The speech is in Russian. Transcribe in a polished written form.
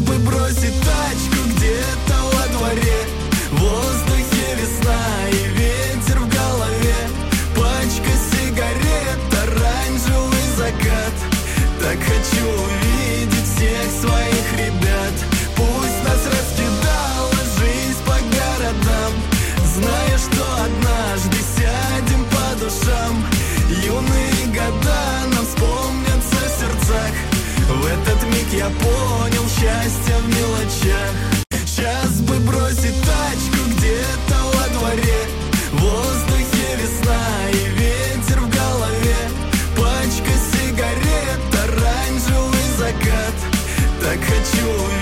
бы бросить тачку где-то во дворе. В воздухе весна и ветер в голове. Пачка сигарет, оранжевый закат. Так хочу увидеть всех своих ребят. Пусть нас раскидала жизнь по городам, зная, что однажды сядем по душам. Юные года нам вспомнятся в сердцах. В этот миг я понял счастье в мелочах. Сейчас бы бросить тачку где-то во дворе. В воздухе весна и ветер в голове. Пачка сигарет, оранжевый закат. Так хочу